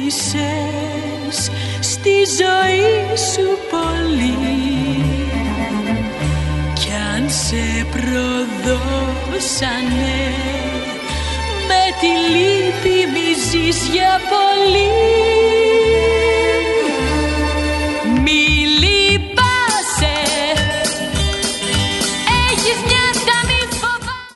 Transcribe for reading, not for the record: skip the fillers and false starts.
βοήθησες στη ζωή σου πολύ, κι αν σε προδώσανε με τη λύπη μη ζεις για πολύ.